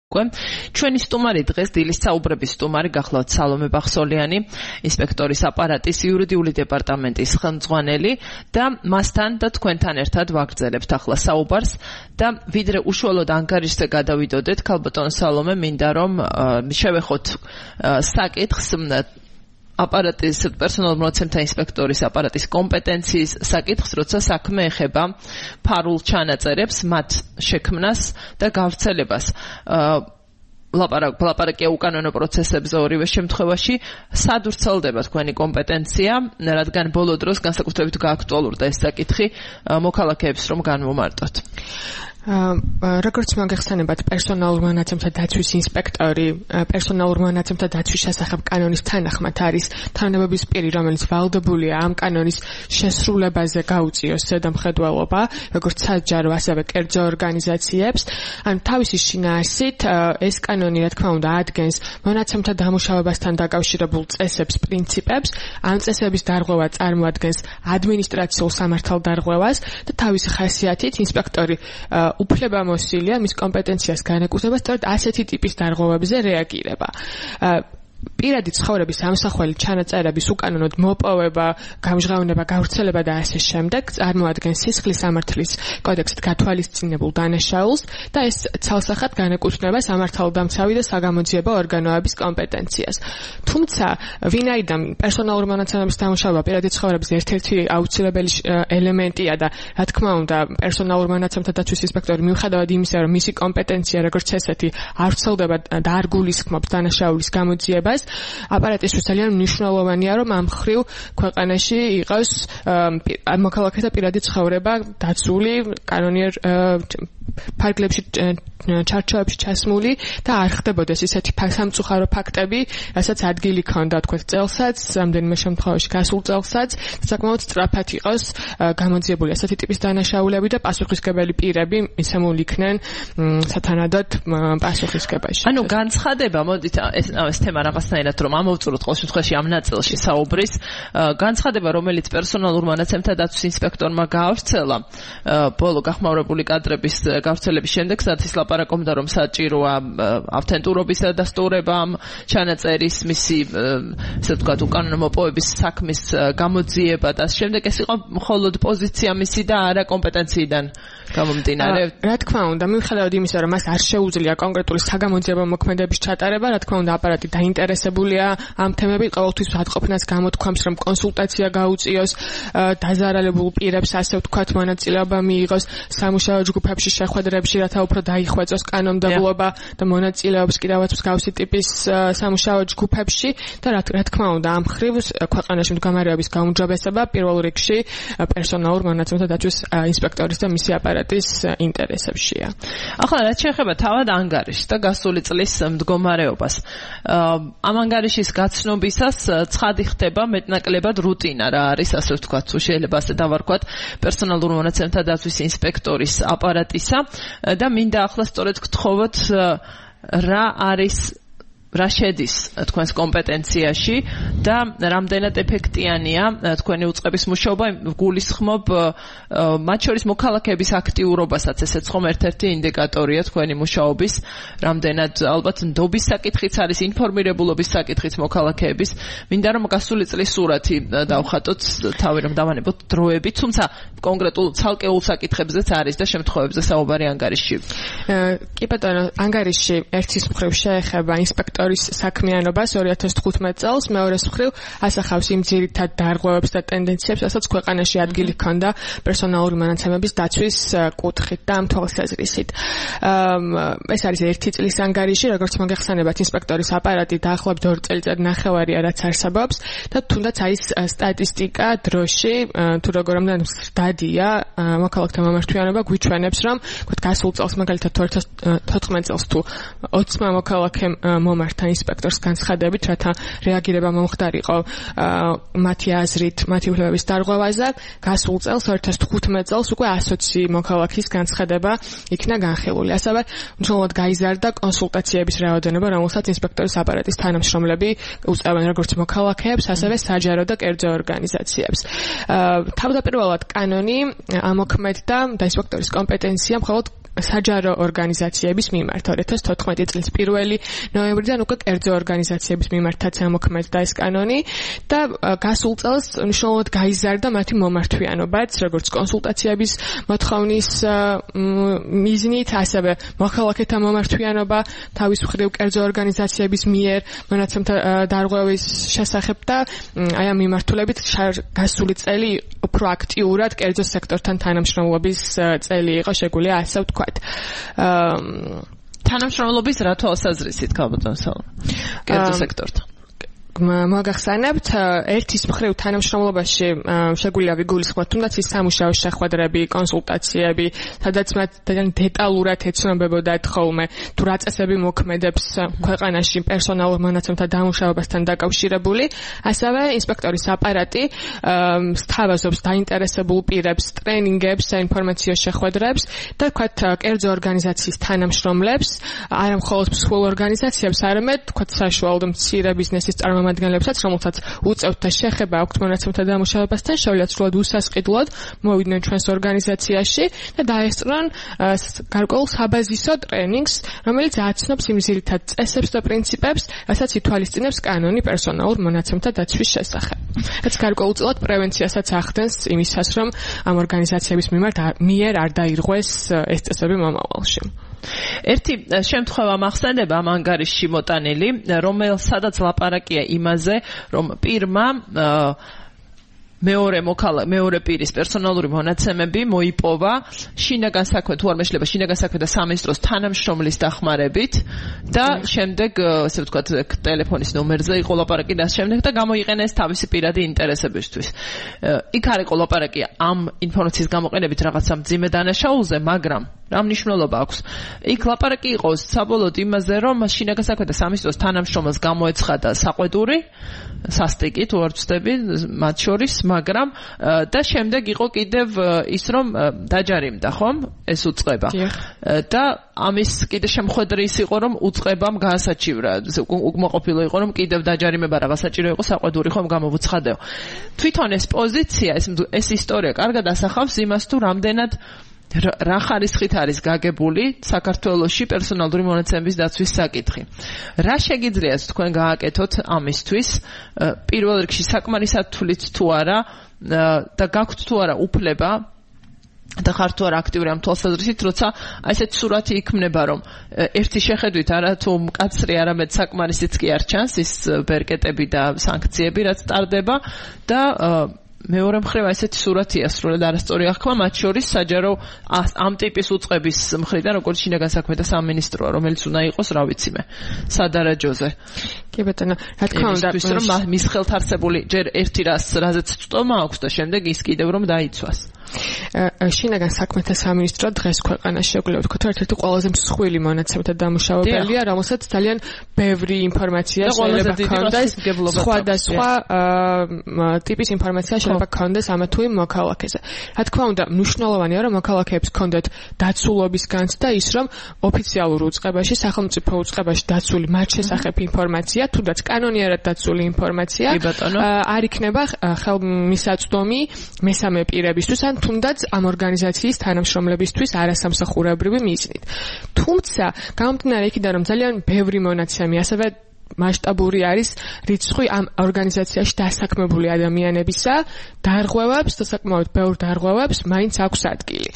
ჩვენი სტუმარი დღეს დილის საუბრების სტუმარი გახლავთ სალომე ბახსოლიანი, ინსპექტორის აპარატის იურიდიული დეპარტამენტის ხელმძღვანელი და მასთან და თქვენთან ერთად ვაგრძელებთ ახლა საუბარს და ვიდრე უშუალოდ ანგარიშზე გადავიდოდეთ, ქალბატონო სალომე, მინდა რომ შევეხოთ საკითხს აპარატის პერსონალურ მონაცემთა ინსპექტორის აპარატის კომპეტენციის საკითხს, როცა საქმე ეხება ფარულ ჩანაწერებს, მათ შექმნას და გავრცელებას. ლაპარაკია უკანონო პროცესებზე ორივე შემთხვევაში, სად ვრცელდება თქვენი კომპეტენცია, რადგან ბოლო დროს განსაკუთრებით გააქტუალურდა ეს საკითხი მოქალაქეებს რომ განვომარტოთ. როგორც მოგეხსენებათ, პერსონალურ მონაცემთა დაცვის ინსპექტორი პერსონალურ მონაცემთა დაცვის შესახებ კანონის თანახმად არის თანამდებობის პირი, რომელიც ვალდებულია ამ კანონის შესრულებაზე გაუწიოს ზედამხედველობა, როგორც საჯარო, ასევე კერძო ორგანიზაციებს. თავისი შინაარსით ეს კანონი, რა თქმა უნდა, ადგენს მონაცემთა დამუშავებასთან დაკავშირებულ წესებს, პრინციპებს. ამ წესების დარღვევა წარმოადგენს ადმინისტრაციულ სამართალდარღვევას და თავისი ხასიათით ინსპექტორი უფლებამოსილია მის კომპეტენციას განეკუთვნება სწორედ ასეთი ტიპის დარღვევებზე რეაგირება. პირადი ცხოვრების ამსახველი ჩანაწერების უკანონოდ მოპოვება, გამჟღავნება, გავრცელება და ასე შემდეგ წარმოადგენს სისხლის სამართლის კოდექსით გათვალისწინებულ დანაშაულს და ეს ცალსახად განეკუთვნება სამართალდამცავი და საგამოძიებო ორგანოების კომპეტენციას. თუმცა, ვინაიდან პერსონალურ მონაცემების დამუშავება პირადი ცხოვრების ერთ-ერთი აუცილებელი ელემენტია და რა თქმა უნდა, პერსონალურ მონაცემთა დაცვის ინსპექტორი მიუხედავად იმისა, რომ მისი კომპეტენცია როგორც ესეთი არ ვრცელდება და არ გულისხმობს დანაშაულის გამოძიებას, აპარატისთვის ძალიან მნიშვნელოვანია, რომ ამ მხრივ ქვეყანაში იყოს მოქალაქეთა პირადი ცხოვრება დაცული, კანონიერ ფარგლებში ჩარჩოებში ჩასმული და არ ხდებოდეს ისეთი სამწუხარო ფაქტები, რასაც ადგილი ჰქონდა თქვენ წელსაც, რამდენიმე შემთხვევაში გასულ წელსაც, საკმაოდ სწრაფად იყოს გამოძიებული ასეთი ტიპის დანაშაულები და პასუხისმგებელი პირები მიცემული იქნენ სათანადოდ პასუხისმგებაში. ანუ განცხადება, მოდით ეს თემა რაღაცნაირად რომ ამოვწუროთ ყოველ შემთხვევაში ამ ნაწილში საუბრის, განცხადება, რომელიც პერსონალურ მონაცემთა დაცვის ინსპექტორმა გაავრცელა ბოლო გახმაურებული კადრების გავრცელების შემდეგ, სადაც ის ლაპარაკობდა, რომ საჭიროა ავთენტურობის დადასტურება ამ ჩანაწერის, მისი ესე ვთქვათ, უკანონო მოპოვების საქმის გამოძიება და ამ შემდეგ ეს იყო მხოლოდ პოზიცია მისი და არა კომპეტენციიდან გამომდინარე. რა თქმა უნდა, მიუხედავად იმისა, რომ მას არ შეუძლია კონკრეტული საგამოძიებო მოქმედების ჩატარება, რა თქმა უნდა, აპარატი დაინტერესებულია ამ თემებით, ყოველთვის ვატყობნას გამოთქვამს, რომ კონსულტაცია გაუწიოს დაზარალებულ პირებს, ასე ვთქვათ, მონაწილეობა მიიღოს სამუშაო ჯგუფებში, შეხვედრებში, რათა უფრო დაიხვეწოს კანონმდებლობა და მონაწილეობს კიდევაც მსგავსი ტიპის სამუშაო ჯგუფებში და რა თქმა უნდა, ამ მხრივ ქვეყანაში მდგომარეობის გაუმჯობესება პირველ რიგში პერსონალურ მონაცემთა დაცვის ინსპექტორის და მისი აპარატის ინტერესებშია. ახლა რაც შეეხება თავად ანგარიშს და გასული წლის მდგომარეობას, ამ ანგარიშის გაცნობისას ცხადი ხდება მეტნაკლებად რუტინა რა არის, ასე ვთქვათ, თუ შეიძლება ასე დავარქვათ, პერსონალურ მონაცემთა დაცვის ინსპექტორის აპარატისა და მინდა ახლა სწორედ გთხოვოთ რა არის რა შედის თქვენს კომპეტენციაში და რამდენად ეფექტიანია თქვენი უწყების მუშაობა, გულისხმობ მათ შორის მოქალაქეების აქტიურობასაც, ესეც ხომ ერთ-ერთი ინდიკატორია თქვენი მუშაობის, რამდენად ალბათ ნდობის საკითხიც არის, ინფორმირებულობის საკითხიც მოქალაქეების. მინდა რომ გასული წლის სურათი დავხატოთ, თავი რომ დავანებოთ დროებით, თუმცა კონკრეტულ ცალკეულ საკითხებზეც არის და შემთხვევებზე საუბარი ანგარიშში. კი ბატონო, ანგარიში ერთის მხრივ შეეხება ინსპექტორის საქმიანობას 2015 წელს, მეორეს მხრივ ასახავს იმ ძირითად დარღვევებს და ტენდენციებს, რასაც ქვეყანაში ადგილი ჰქონდა პერსონალური მონაცემების დაცვის კუთხით და ამ თვალსაზრისით. ეს არის ერთი წლის ანგარიში, როგორც მოგეხსენებათ, ინსპექტორის აპარატი დაახლოებით 2 წელიწად ნახევარია, რაც არსებობს და თუნდაც არის სტატისტიკა დროში, თუ როგორ რამდენად მზრდადია მოქალაქეთა მომართვიანობა, გვიჩვენებს, რომ გასულ წელს მაგალითად 2014 წელს თუ 20 მოქალაქე მომართა ინსპექტორს განცხადებით, რათა რეაგირება მომხდარიყო მათი აზრით, მათი უფლებების დარღვევაზე. გასულ წელს 2015 წელს უკვე 120 მოქალაქის განცხადება იქნა განხილული. ასევე მნიშვნელოვნად გაიზარდა კონსულტაციების რაოდენობა, რომელსაც ინსპექტორის აპარატის თანამშრომლები უწევენ როგორც მოქალაქეებს, ასევე საჯარო და კერძო ორგანიზაციებს. თავდაპირველად კანონი ამოქმედდა და ინსპექტორის კომპეტენცია მხოლოდ საჯარო ორგანიზაციების მიმართ 2014 წლის 1 ნოემბრიდან უკვე კერძო ორგანიზაციების მიმართაც ამოქმედდა ეს კანონი და გასულ წელს მნიშვნელოვნად გაიზარდა მათი მომართვიანობაც, როგორც კონსულტაციების მოთხოვნის მიზნით, ასევე მოქალაქეთა მომართვიანობა თავის მხრივ კერძო ორგანიზაციების მიერ მონაცემთა დარღვევის შესახებ და აი ამ მიმართულებით გასული წელი უფრო აქტიურად კერძო სექტორთან თანამშრომლობის წელი იყო, შეგვიძლია ასე ვთქვათ. თანამშრომლობის რა თვალსაზრისით ქალბატონსალო კერძო სექტორთან მოგახსენებთ ერთის მხრივ თანამშრომლობაში შეგვიძლია ვიგულისხმოთ თუნდაც ის სამუშაო შეხვედრები, კონსულტაციები, სადაც მათ ძალიან დეტალურად ეცნობებოდათ ხოლმე თუ რა წესები მოქმედებს ქვეყანაში პერსონალურ მონაცემთა დამუშავებასთან დაკავშირებული, ასევე ინსპექტორის აპარატი სთავაზობს დაინტერესებულ პირებს ტრენინგებს, საინფორმაციო შეხვედრებს და თქვათ კერძო ორგანიზაციის თანამშრომლებს, არა მხოლოდ მსხვილ ორგანიზაციებს, არამედ თქვათ საშუალო მცირე ბიზნესის წარმომადგენლებსაც, რომელთაც უწევთ და შეხება აქვთ მონაცემთა დამუშავებასთან, შეუძლიათ სრულად უსასყიდლოდ მოვიდნენ ჩვენს ორგანიზაციაში და დაესწრონ გარკვეულ საბაზისო ტრენინგს, რომელიც აცნობს იმ ძირითად წესებს და პრინციპებს, რასაც ითვალისწინებს კანონი პერსონალურ მონაცემთა დაცვის შესახებ. რაც გარკვეულწილად პრევენციასაც ახდენს იმისას, რომ ამ ორგანიზაციების მიერ არ დაირღვეს ეს წესები მომავალში. ერთი შემთხვევა მახსენდება ამ ანგარიშში მოტანილი, რომელსაც ლაპარაკია იმაზე, რომ პირმა მეორე პირის პერსონალური მონაცემები მოიპოვა შინაგან საქმე თუ არ მეშლება შინაგან საქმეთა სამინისტროს თანამშრომლის დახმარებით და შემდეგ ასე ვთქვათ ტელეფონის ნომერზე იყო ლაპარაკი და შემდეგ და გამოიყენა ეს თავისი პირადი ინტერესებისთვის. იქ არ იყო ლაპარაკი ამ ინფორმაციის გამოყენებით რაღაცა მძიმე დანაშაულზე, მაგრამ რა მნიშვნელობა აქვს? იქ ლაპარაკი იყო საბოლოოდ იმაზე, რომ შინაგან საქმეთა სამინისტროს თანამშრომელს გამოეცხადა საყვედური, სასტიკი თუ არ ვცდები, მათ შორის, მაგრამ და შემდეგ იყო კიდევ ის, რომ დაჯარიმდა, ხომ? ეს უწყება. და ამის კიდე შემხედრი ის იყო, რომ უწყებამ გაასაჩივრა, უკმაყოფილო იყო, რომ კიდევ დაჯარიმება რაღაც საჭირო იყო საყვედური ხომ გამოვუცხადეო. თვითონ ეს პოზიცია, ეს ისტორია კარგად ასახავს იმას, თუ რამდენად რა ხარისხით არის გაგებული საქართველოში პერსონალური მონაცემების დაცვის საკითხი. რა შეგიძლიათ თქვენ გააკეთოთ ამისთვის? პირველ რიგში საკმარისად თუ არა და გაქვთ თუ არა უფლება და ხართ თუ არა აქტიური ამ თვალსაზრისით, როცა ესეთი სურათი იქმნება, რომ ერთი შეხედვით არა თუ მკაცრი, არამედ საკმარისიც კი არ ჩანს ის ბერკეტები და სანქციები, რაც ტარდება და მეორე მხრივ ესეთი სურათია სრულად არასწორი აღქმა, მათ შორის საჯარო ამ ტიპის უწყების მხრიდან, როგორც შინაგან საქმეთა სამინისტროა, რომელიც უნდა იყოს, რა ვიცი მე, სადარაჯოზე. კი ბატონო, რა თქმა უნდა, რომ მის ხელთ არსებული ჯერ ერთი რაზეც წტომა აქვს და შემდეგ ის კიდევ რომ დაიცვას. შინაგან საქმეთა სამინისტრო დღეს ქვეყანაში შეგვიძლია ვთქვათ, რომ ერთ-ერთი ყველაზე მსხვილი მონაცემთა დამუშავებელია, რომელსაც ძალიან ბევრი ინფორმაცია შეიძლება ჰქონდეს, სხვადასხვა ტიპის ინფორმაცია შეიძლება ჰქონდეს ამა თუ იმ მოქალაქეზე. რა თქმა უნდა, მნიშვნელოვანია, რომ მოქალაქეებს ჰქონდეთ დაცულობის განცდა ის, რომ ოფიციალურ უწყებაში, სახელმწიფო უწყებაში დაცული მათ შესახებ ინფორმაცია, თუნდაც კანონიერად დაცული ინფორმაცია არ იქნება ხელმისაწვდომი მესამე პირებისთვის ან თუნდაც ამ ორგანიზაციის თანამშრომლებისთვის არასამსახურებრივი მიზნით. თუმცა, გამომდინარე იქიდან, რომ ძალიან ბევრი მონაცემი, ასევე მასშტაბური არის რიცხვი ამ ორგანიზაციაში დასაქმებული ადამიანებისა, დარღვევებს და საკმაოდ ბევრ დარღვევებს მაინც აქვს ადგილი.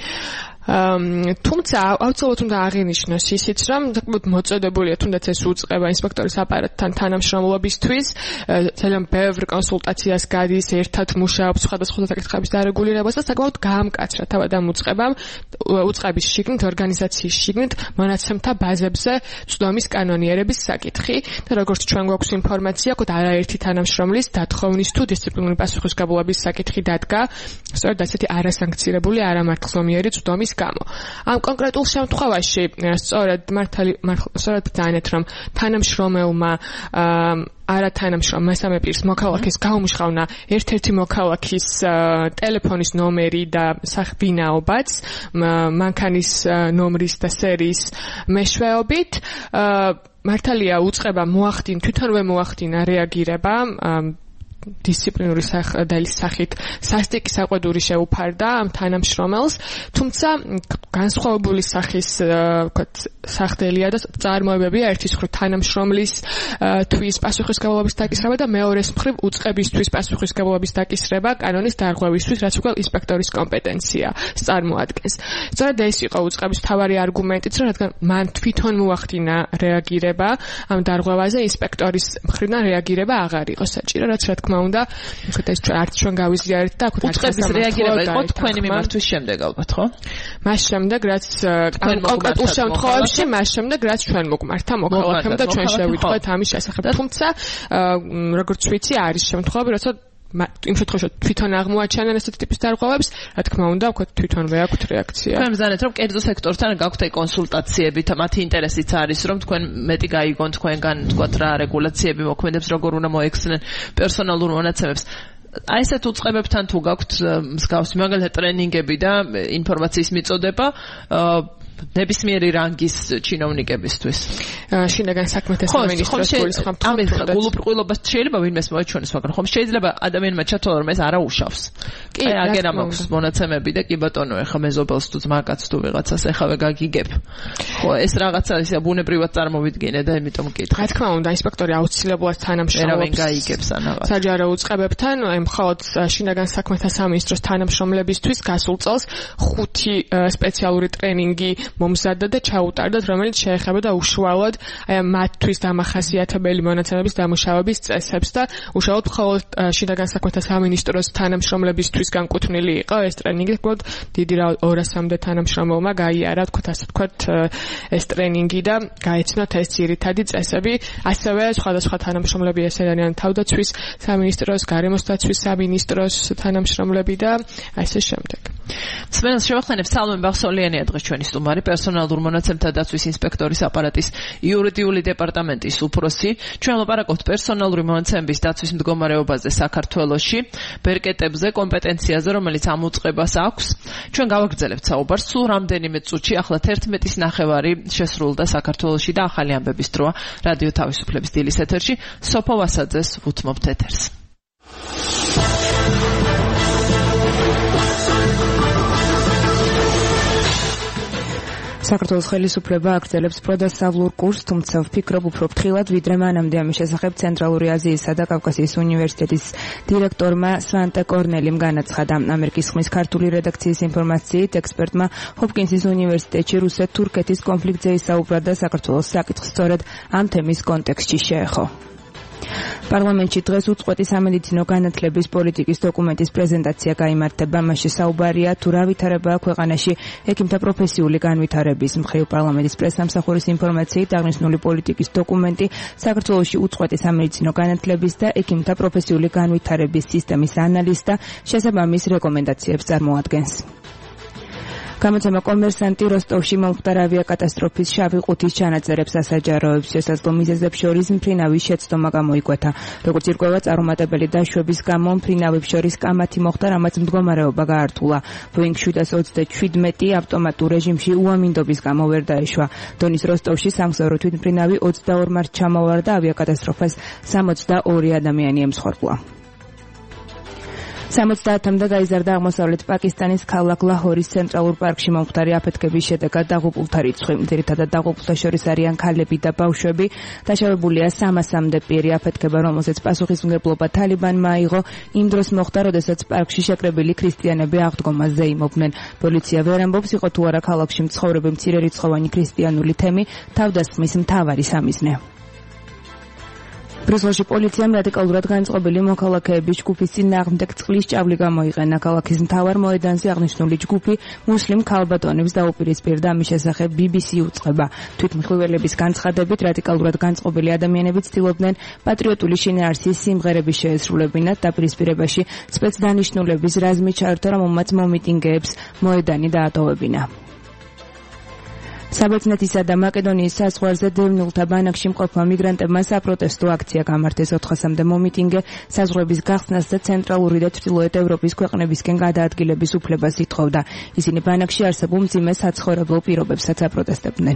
თუმცა აუცილებლად უნდა აღინიშნოს ისიც, რომ საკმაოდ მოწოდებულია თუნდაც ეს უწყება ინსპექტორის აპარატთან თანამშრომლობისთვის, ძალიან ბევრ კონსულტაციას გადის, ერთად მუშაობს სხვადასხვა საკითხების დარეგულირებას და საკმაოდ გაამკაცრა თავად ამ უწყების შიგნით, ორგანიზაციის შიგნით მონაცემთა ბაზებზე წვდომის კანონიერების საკითხი და როგორც ჩვენ გვაქვს ინფორმაცია, ყოთ არაერთი თანამშრომლის დათხოვნის თუ დისციპლინური პასუხისმგებლობის საკითხი დადგა, სწორედ ასეთი არასანქცირებული, არამართლმსმენელი წვდომის გამო. ამ კონკრეტულ შემთხვევაში სწორედ ბრძანეთ, რომ თანამშრომელმა არათანამშრომ მესამე პირის მოქალაქის გაუმჟღავნა ერთ-ერთი მოქალაქის ტელეფონის ნომერი და ვინაობაც მანქანის ნომრის და სერიის მეშვეობით მართალია უწყება თვითონვე მოახდინა რეაგირება დისციპლინური სახით სასტიკი საყვედური შეუფარდა ამ თანამშრომელს, თუმცა განსხვავებული სახის სახდელია და წარმოებებია ერთის მხრივ თანამშრომლის თვის პასუხისმგებლობის დაკისრება და მეორეს მხრივ უწყებისთვის პასუხისმგებლობის დაკისრება კანონის დარღვევისთვის, რაც უკვე ინსპექტორის კომპეტენცია წარმოადგენს. სწორედ ეს იყო უწყების მთავარი არგუმენტიც, რადგან მან თვითონ მოახდინა რეაგირება ამ დარღვევაზე, ინსპექტორის მხრიდან რეაგირება აღარ იყო საჭირო, რაც რა თქმა უნდა, ეს არც ჩვენ გავიზიარეთ და აქეთ უწყების რეაგირება იყო თქვენი მიმართვის შემდეგ ალბათ, ხო? მას შემდეგ, რაც კონკრეტულ შემთხვევებში, მას შემდეგ, რაც ჩვენ მოგმართა მოქალაქემ და ჩვენ შევიტყვეთ ამის შესახებ. თუმცა, როგორც ვიცი, არის შემთხვევები, როცა იმ შემთხვევაში თვითონ აღმოაჩენენ ესეთი ტიპის დარღვევებს, რა თქმა უნდა, უკვე თვითონვე აქვთ რეაქცია. თქვენ მზადეთ, რომ კერძო სექტორთან გაქვთ კონსულტაციები, მათი ინტერესიც არის, რომ თქვენ მეტი გაიგონ თქვენგან, თქვათ რა რეგულაციები მოქმედებს, როგორ უნდა მოექცნენ პერსონალურ მონაცემებს. აი ესეთ უწყებებთან თუ გაქვთ მსგავსი მაგალითად ტრენინგები და ინფორმაციის მიწოდება ნებისმიერი რანგის ჩინოვნიკებისთვის. შინაგან საქმეთა სამინისტროს გულისხმობთ. ამის გულუბრყვილობას შეიძლება ვინმეს მოაჩვენოს, მაგრამ ხომ შეიძლება ადამიანმა ჩათვალა რომ ეს არა უშავს. კი, აგერა მაქვს მონაცემები და კი ბატონო, ეხა მეზობელს თუ ძმაკაც თუ ვიღაცას ეხავე გაგიგებ. ხო, ეს რაღაცა ისე ბუნებრივად წარმოვიდგინე და იმიტომ მკითხე. რა თქმა უნდა, ინსპექტორი აუცილებლად თანამშრომლობს გაიგებს ანაღა. საჯარო უწყებებთან, მხოლოდ შინაგან საქმეთა სამინისტროს თანამშრომლებისთვის გასულ წელს 5 სპეციალური ტრენინგი მომზადდა და ჩაუტარდათ, რომელიც შეეხებოდა უშუალოდ მათთვის დამახასიათებელი მონაცემების დამუშავების წესებს და უშუალოდ მხოლოდ შინაგან საქმეთა სამინისტროს თანამშრომლებისთვის განკუთვნილი იყო ეს ტრენინგი. დიდი 200-მდე თანამშრომელმა გაიარა, ასე ვთქვათ, ეს ტრენინგი და გაეცნოთ ეს ძირითადი წესები. ასევე სხვადასხვა თანამშრომლები ესე არიან თავდაცვის სამინისტროს, გარემოს დაცვის სამინისტროს თანამშრომლები და ასე შემდეგ. მსმენელს შევახსენებ, სალომე ბახსოლიანია დღეს ჩვენი სტუმარი, პერსონალურ მონაცემთა დაცვის ინსპექტორის აპარატის იურიდიული დეპარტამენტის უფროსი. ჩვენ ვლაპარაკობთ პერსონალური მონაცემების დაცვის მდგომარეობაზე საქართველოში, ბერკეტებზე, კომპეტენციაზე, რომელიც ამ უწყებას აქვს. ჩვენ გავაგრძელებთ საუბარს სულ რამდენიმე წუთში, ახლა 11:09 შესრულდა საქართველოში და ახალი ამბების დროა რადიო თავისუფლების დილის ეთერში. სოფო ვასაძეს უთმობთ ეთერს. საქართველოს ხელისუფლება აგრძელებს პროდასავლურ კურსს, თუმცა ვფიქრობ უფრო ფრთხილად, ვიდრე მანამდე ამის შესახებ ცენტრალური აზიისა და კავკასიის უნივერსიტეტის დირექტორმა სვანტე კორნელიმ განაცხადა. ამერიკის ხმის ქართული რედაქციის ინფორმაციით, ექსპერტმა ჰოპკინსის უნივერსიტეტში რუსეთ-თურქეთის კონფლიქტზე ისაუბრა და საქართველოს საკითხს სწორედ ამ თემის კონტექსტში შეეხო. პარლამენტში დღეს უწყვეტი სამედიცინო განათლების პოლიტიკის დოკუმენტის პრეზენტაცია გაიმართება. მასში საუბარია თუ რა ვითარებაა ქვეყანაში ექიმთა პროფესიული განვითარების მხრივ. პარლამენტის პრესსამსახურის ინფორმაციით, აღნიშნული პოლიტიკის დოკუმენტი საქართველოში უწყვეტი სამედიცინო განათლების და ექიმთა პროფესიული განვითარების სისტემის ანალიზს და შესაბამის რეკომენდაციებს წარმოადგენს. გამოცემა კომერსანტი როსტოვში მომხდარ ავიაკატასტროფის შავი ყუთის ჩანაწერებს ასაჯაროებს. შესაძლო მიზეზებს შორის მფრინავის შეცდომა გამოიკვეთა. როგორც ირკვევა, წარუმატებელი დაშვების გამო მფრინავებს შორის კამათი მოხდა, რამაც მდგომარეობა გაართულა. Boeing 737 ავტომატურ რეჟიმში უამინდობის გამო ვერ დაეშვა. დონის როსტოვში სამგზავრო თვითმფრინავი 22 მარტს ჩამოვარდა, ავიაკატასტროფას 62 ადამიანი ემსხვერპლა. 70-მდე გაიზარდა აღმოსავლეთ პაკისტანის ქალაქ ლაჰორის ცენტრალურ პარკში მომხდარი აფეთქების შედეგად დაღუპულთა რიცხვი. ძირითადად დაღუპულთა შორის არიან ქალები და ბავშვები. დაშავებულია 300-მდე პირი. აფეთქება, რომელზეც პასუხისმგებლობა თალიბანმა აიღო, იმ დროს მოხდა, როდესაც პარკში შეკრებილი ქრისტიანები აღდგომას ზეიმობდნენ. პოლიცია ვერ ამბობს, იყო თუ არა ქალაქში მცხოვრები მცირერიცხოვანი ქრისტიანული თემი თავდასხმის მთავარი სამიზნე. ბრუსელში პოლიციამ რადიკალურად განწყობილი მოქალაქეების ჯგუფის წინააღმდეგ წყლის ჭავლი გამოიყენა. ქალაქის მთავარ მოედანზე აღნიშნული ჯგუფი მუსლიმ ქალბატონებს დაუპირისპირდა. ამის შესახებ BBC უწყება. თვითმხილველების განცხადებით, რადიკალურად განწყობილი ადამიანები ცდილობდნენ პატრიოტული შინაარსის სიმღერების შეესრულებინათ. დაპირისპირებაში სპეცდანიშნულების რაზმი ჩაერთო, რომელმაც მომიტინგეებს მოედანი დაატოვებინა. საბერძნეთისა და მაკედონიის საზღვარზე დევნილთა ბანაკში მყოფმა მიგრანტებმა საპროტესტო აქცია გამართეს. 400-მდე მომიტინგე საზღვრების გახსნას და ცენტრალური და ჩრდილოეთ ევროპის ქვეყნებისკენ გადაადგილების უფლებას ითხოვდა. ისინი ბანაკში არსებულ მძიმე საცხოვრებელ პირობებსაც აპროტესტებდნენ.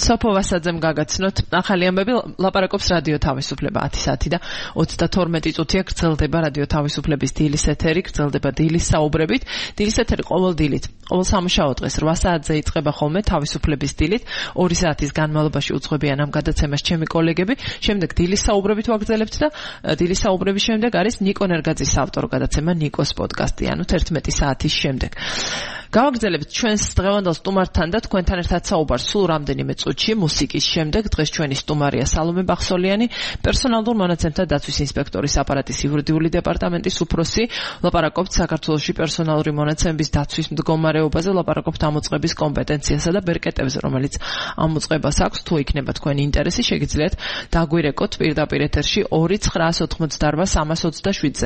სოფო ვასაძემ გაგაცნოთ ახალი ამბები ლაპარაკობს რადიო თავისუფლება 10 საათი და 32 წუთია გრძელდება რადიო თავისუფლების დილის ეთერი, გრძელდება დილის საუბრებით. დილის ეთერი ყოველ დილით, ყოველ სამუშაო დღეს 8 საათზე იწყება ხოლმე თავისუფლების დილით. 2 საათის განმავლობაში უძღვებიან ამ გადაცემას ჩემი კოლეგები. შემდეგ დილის საუბრებით ვაგრძელებთ და დილის საუბრების შემდეგ არის ნიკო ნერგაძის ავტორო გადაცემა ნიკოს პოდკასტი, ანუ 11 საათის შემდეგ. გავაგრძელებთ ჩვენს დღევანდელ სტუმართან და თქვენთან ერთად საუბარს სულ რამდენიმე წუთში მუსიკის შემდეგ. დღეს ჩვენი სტუმარია სალომე ბახსოლიანი, პერსონალურ მონაცემთა დაცვის ინსპექტორის აპარატის იურიდიული დეპარტამენტის უფროსი. ლაპარაკობთ საქართველოში პერსონალური მონაცემების დაცვის მდგომარეობაზე, ლაპარაკობთ ამოწყების კომპეტენციასა და ბერკეტებზე, რომელიც ამოწყებას აქვს. თუ იქნება თქვენი ინტერესი, შეგიძლიათ დაგვირეკოთ პირდაპირ ეთერში 2988327-ზე.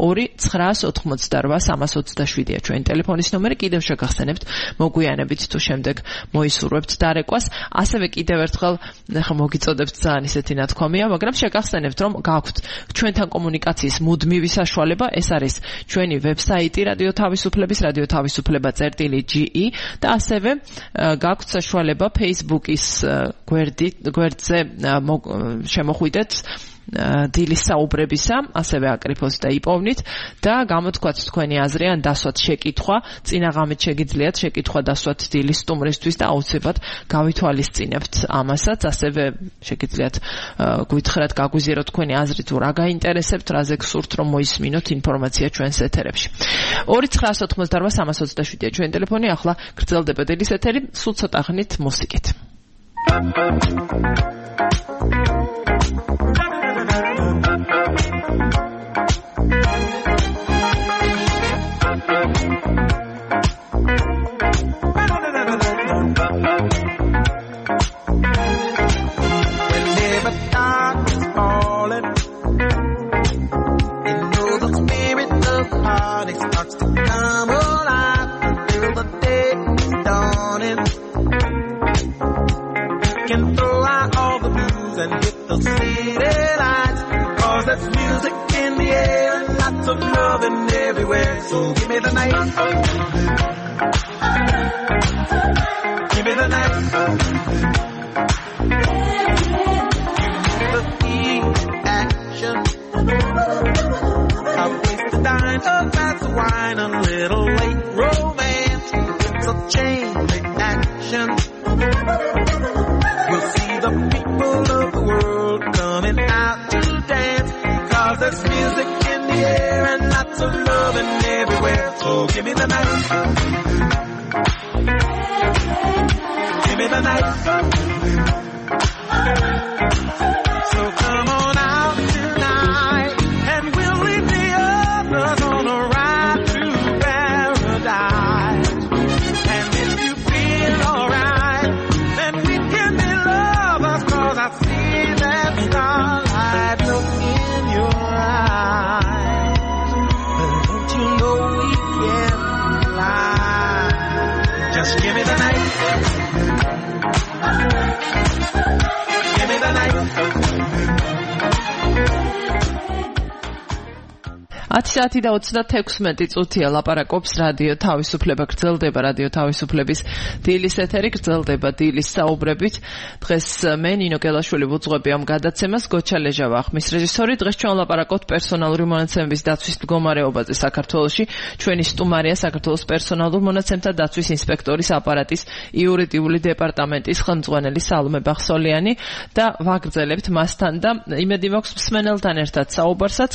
2988327-ია ჩვენი ტელეფონის ნომერი. კიდევ შეგახსენებთ, მოგვიანებით თუ შემდეგ მოისურვებთ დარეკვას. ასევე კიდევ ერთხელ მოგიწოდებთ ძალიან ისეთი ნათქვამია, მაგრამ შეგახსენებთ, რომ გაქვთ ჩვენთან კომუნიკაციის მუდმივი საშუალება. ეს არის ჩვენი ვებსაიტი რადიო თავისუფლების radio-tavisupleba.ge და ასევე გაქვთ საშუალება Facebook-ის გვერდზე შემოხვიდეთ დილის საუბრებისა, ასევე აკრიფოს და იპოვნით და გამოთქვათ თქვენი აზრი ან დასვათ შეკითხვა. წინა ღამით შეგიძლიათ შეკითხვა დასვათ დილის სტუმრისთვის და აუცილებლად გავითვალისწინებთ ამასაც. ასევე შეგიძლიათ გვითხრათ, გაგვიზიაროთ თქვენი აზრი თუ რა გაინტერესებთ, რაზე გსურთ რომ მოისმინოთ ინფორმაცია ჩვენს ეთერებში. 2988327-ია ჩვენი ტელეფონი. ახლა გრძელდება დილის ეთერი, სულ ცოტა ხნით მუსიკით. Of loving everywhere, so give me the night. Give me the night. The key action. I'll waste the dime, a glass of wine, a little late romance. It's a chain reaction. You'll see the people of the world coming out to dance, 'cause there's music in the air and lots of loving everywhere. So give me the night. Give me the night. So come on out tonight and we'll leave the others on a ride to paradise. And if you feel alright, then we can be lovers, 'cause I see that starlight look in your eyes. Don't you know we can fly? Just give me the night. Give me the night. 10 საათი და 36 წუთია ლაპარაკობს რადიო თავისუფლება. გრძელდება რადიო თავისუფლების დილის ეთერი, გრძელდება დილის საუბრებით. დღეს მე ნინო გელაშვილი ვუძღვები ამ გადაცემას, გოჩა ლეჟავა ხმის რეჟისორი. დღეს ჩვენ ლაპარაკობთ პერსონალური მონაცემების დაცვის მდგომარეობაზე საქართველოში. ჩვენი სტუმარია საქართველოს პერსონალურ მონაცემთა დაცვის ინსპექტორის აპარატის იურიდიული დეპარტამენტის ხელმძღვანელი სალომე ბახსოლიანი და ვაგრძელებთ მასთან და იმედი მაქვს მსმენელთან ერთად საუბარსაც.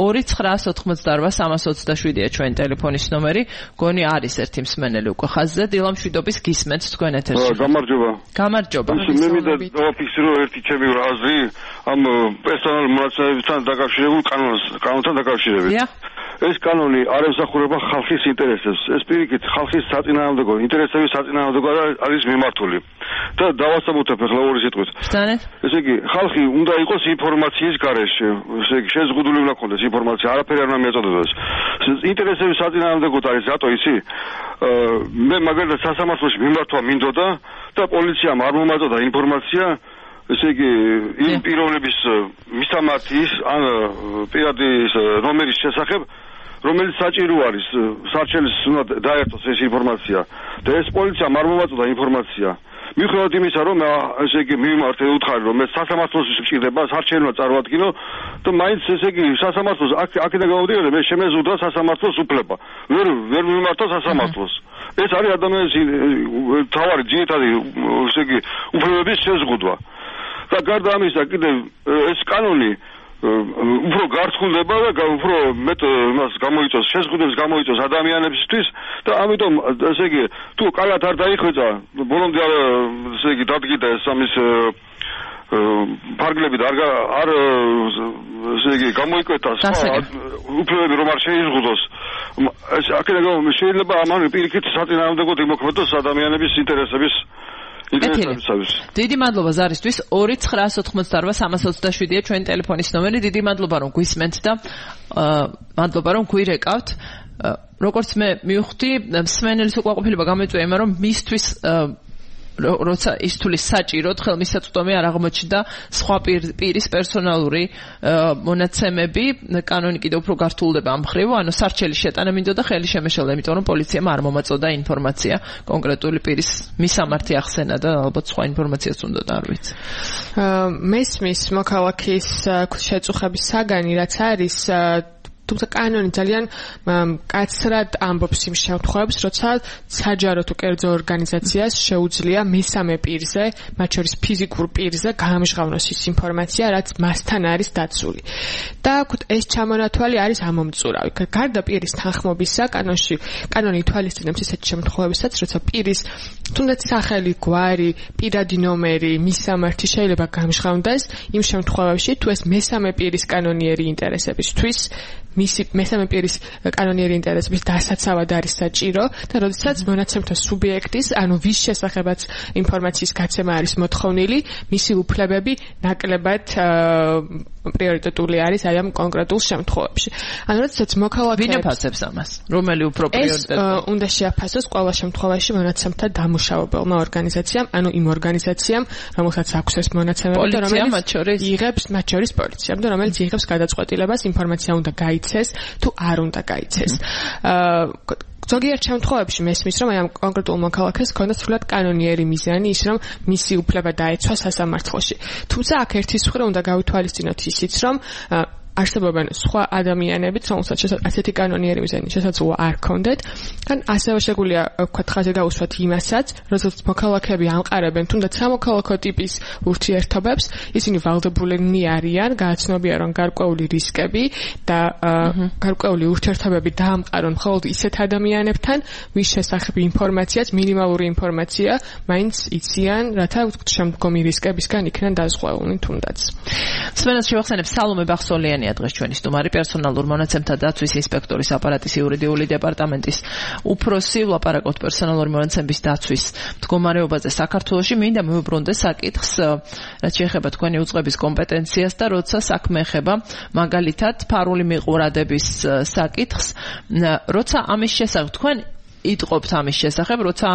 2988327-ია ჩვენი ტელეფონის ნომერი. გონი არის ერთი მსმენელი უკვე ხაზზე. დილამშვიდობის გისმენთ თქვენ ეთერში. გამარჯობა. გამარჯობა. მე მინდა დავაფიქსირო ერთი ჩემი აზრი ამ პერსონალურ მონაცემებთან დაკავშირებულ კანონთან დაკავშირებით. ეს კანონი არ ემსახურება ხალხის ინტერესებს. ეს პირიქით ხალხის საწინააღმდეგო ინტერესების საწინააღმდეგო არის მიმართული. და დავასაბუთებ ახლა ორი სიტყვით. ესე იგი, ხალხი უნდა იყოს ინფორმაციის გარეშე. ესე იგი, შეზღუდული უნდა ქონდეს ინფორმაცია, არაფერი არ უნდა მიაწოდეს. ინტერესების საწინააღმდეგო არის რატო ისი? მე მაგალითად სასამართლოში მიმართვა მინდოდა და პოლიციამ არ მომაწოდა ინფორმაცია. ესე იგი, იმ პიროვნების მისამართის ან პირადის ნომერის შესახებ, რომელიც საჭირო არის, სარჩელის უნდა დაერთოს ეს ინფორმაცია და ეს პოლიციამ არ მომაწოდა ინფორმაცია. მიუხედავად იმისა, რომ ესე იგი მიმართე უთხარი, რომ მე სასამართლოს მჭირდება საარჩევნო წარმოადგინო და მაინც ესე იგი სასამართლოს აქედან გამომდინარე მე შემეზუდა სასამართლოს უფლება. ვერ მიმართა სასამართლოს. ეს არის ადამიანის თავარი ძირითადი ესე იგი უფლებების შეზღუდვა. და გარდა ამისა კიდევ ეს კანონი უფრო გარცხულდება და უფრო მეტ იმას გამოიწვევს, შეზღუდვებს გამოიწვევს ადამიანებისთვის და ამიტომ ესე იგი თუ კალათ არ დაიხვეწა, ბოლომდე ესე იგი დადგიდა ეს ამის ფარგლები და არ ესე იგი გამოიკვეთა სხვა უფლებები რომ არ შეიზღუდოს. ეს აქედან შეიძლება ამან პირიქით საწინააღმდეგოდ იმოქმედოს ადამიანების ინტერესების დიდი მადლობა ზარისთვის 2-988-327-ია ჩვენი ტელეფონის ნომერი. დიდი მადლობა რომ გვისმენთ და მადლობა რომ გვირეკავთ. როგორც მე მივხვდი, მსმენელის უკმაყოფილება გამოიწვია იმან რომ მისთვის როცა ის თulis საჭიროდ ხელმისაწვდომი არ აღმოჩნდა სხვა პირის პერსონალური მონაცემები, კანონი კიდევ უფრო გართულდება ამ ხრივ, ანუ სარჩელის შეტანა მინდოდა ხელი შემეშალა, იმიტომ რომ პოლიციამ არ მომაწოდა ინფორმაცია კონკრეტული პირის მისამართი ახსენა და ალბათ სხვა ინფორმაციას უნდა და არ ვიცი. მესმის მოქალაქის შეწუხების საგანი რაც არის თუმცა კანონი ძალიან კაცრად ამბობს იმ შემთხვევებს, როცა საჯარო თუ კერძო ორგანიზაციას შეუძლია მესამე პირზე, მათ შორის ფიზიკურ პირზე გაამჟღავნოს ის ინფორმაცია, რაც მასთან არის დაცული. და ეს ჩამონათვალი არის ამომწურავი. გარდა პირის თანხმობისა, კანონი ითვალისწინებს ისეთ შემთხვევებსაც, როცა პირის თუნდაც სახელი, გვარი, პირადი ნომერი, მისამართი შეიძლება გამჟღავნდეს იმ შემთხვევებში, თუ ეს მესამე პირის კანონიერი ინტერესებისთვის მისი მესამე პირის კანონიერი ინტერესების დასაცავად არის საჭირო და როდესაც მონაცემთა სუბიექტის, ანუ ვის შესახებაც ინფორმაციის გაცემა არის მოთხოვნილი, მისი უფლებები ნაკლებად პრიორიტეტული არის აი ამ კონკრეტულ შემთხვევებში. ანუ როდესაც მოქალაქეებს ვინ აფასებს ამას? რომელი უფრო პრიორიტეტია? ეს უნდა შეაფასოს ყველა შემთხვევაში მონაცემთა დამუშავებელმა ორგანიზაციამ, ანუ იმ ორგანიზაციამ, რომელსაც აქვს ეს მონაცემები და რომელიც იღებს მათ შორის პოლიციამ და რომელიც იღებს გადაწყვეტილებას ინფორმაცია უნდა გაიცეს თუ არ უნდა გაიცეს. ზოგიერთ შემთხვევებში მესმის რომ აი ამ კონკრეტულ მოქალაქეს ჰქონდა სრულად კანონიერი მიზანი ის რომ მისი უფლება დაეცვა სასამართლოში. თუმცა აქ ერთის მხრივ უნდა გავითვალისწინოთ ისიც რომ არსებობენ სხვა ადამიანებიც, რომელსაც ასეთი კანონიერი მიზანი შესაძლოა არ ჰქონდეთ, ან ასევე შეგვიძლია ვქოთ ხაზი გაუსვათ იმასაც, როდესაც მოქალაქეები ამყარებენ თუნდაც სამოქალაქო ტიპის ურთიერთობებს, ისინი ვალდებულნი არიან, გააცნობია რომ გარკვეული რისკები და გარკვეული ურთიერთობები დაამყარონ მხოლოდ ისეთ ადამიანებთან, ვის შესახებ ინფორმაციაც, მინიმალური ინფორმაცია მაინც იციან, რათა შემდგომი რისკებისგან იქნან დაზღვეულნი თუნდაც. მსმენელს შევახსენებ სალომე ბახსოლიანი დღეს ჩვენი სტუმარი პერსონალურ მონაცემთა დაცვის ინსპექტორის აპარატის იურიდიული დეპარტამენტის უფროსი ლაპარაკობთ პერსონალური მონაცემების დაცვის მდგომარეობაზე საქართველოში. მინდა მივუბრუნდე საკითხს, რაც შეეხება თქვენი უწყების კომპეტენციას და როცა საქმე ეხება მაგალითად ფარული მიყურადების საკითხს, როცა ამის შესახებ თქვენ იტყობთ ამის შესახებ, როცა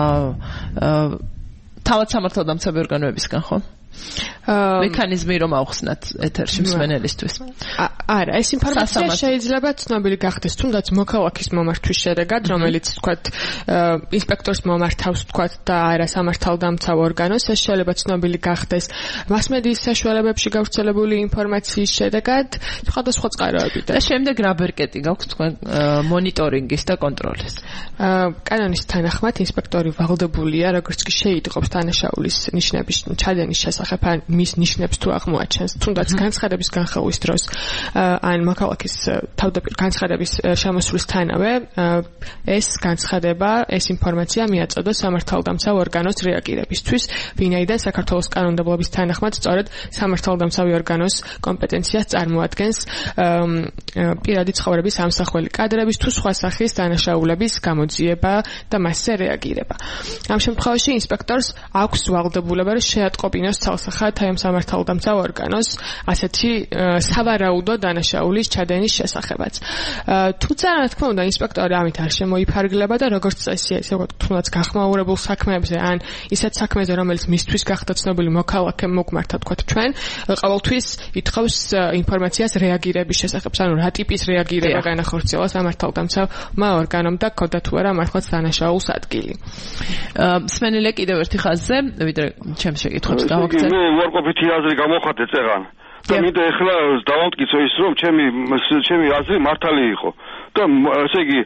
თავად სამართალდამცავი ორგანოებისგან ხო? მექანიზმი რომ ავხსნათ ეთერში მსმენელისთვის. არა, ეს ინფორმაცია შეიძლება ცნობილი გახდეს თუნდაც მოქალაქის მომართვის შედეგად, რომელიც თქვათ ინსპექტორს მომართავს თქვათ და არა სამართალდამცავ ორგანოს, ეს შეიძლება ცნობილი გახდეს მასმედიის საშუალებებში გავრცელებული ინფორმაციის შედეგად, სხვადასხვა წყაროებიდან. და შემდეგ რა ბერკეტი გაქვს თქვენ მონიტორინგის და კონტროლის? კანონის თანახმად ინსპექტორი ვალდებულია, როგორც კი შეიტყობს დანაშაულის ნიშნების ჩადენის შესახებ ან მის ნიშნებს თუ აღმოაჩენს, თუნდაც განცხადების განხილვის დროს ან მოქალაქის თავდაპირ განცხადების შემოსვლისთანავე ეს განცხადება, ეს ინფორმაცია მიაწოდოს სამართალდამცავ ორგანოს რეაგირებისთვის, ვინაიდან საქართველოს კანონმდებლობის თანახმად სწორედ სამართალდამცავი ორგანოს კომპეტენციას წარმოადგენს პირადი ცხოვრების ამსახველი კადრების თუ სხვა სახის დანაშაულების გამოძიება და მასზე რეაგირება. ამ შემთხვევაში ინსპექტორს აქვს ვალდებულება შეატყობინოს იცალსახა თაიმ სამართალდამცავ ორგანოს ასეთი სავარაუდო დანაშაულის ჩადენის შესახებაც. თუმცა რა თქმა უნდა ინსპექტორი ამით არ შემოიფარგლება და როგორც წესი ესე ვთქვათ თუნდაც გახმაურებულ საქმეებზე ან ისეთ საქმეზე რომელიც მისთვის გახდა ცნობილი მოქალაქემ მოგმართა თქვათ ჩვენ ყოველთვის ითხოვს ინფორმაციას რეაგირების შესახებ ანუ რა ტიპის რეაგირება განახორციელა სამართალდამცავმა ორგანომ და ქონდა თუ არა მართლაც დანაშაულის ადგილი. სმენელე კიდევ ერთი ხაზზე ვიდრე ჩემს შეკითხვებს გავაგზავნე. მე უარყოფითი აზრი გამოხატე წეღან. და მინდა ეხლა დავამტკიცო ის რომ ჩემი აზრი მართალი იყო. და ესე იგი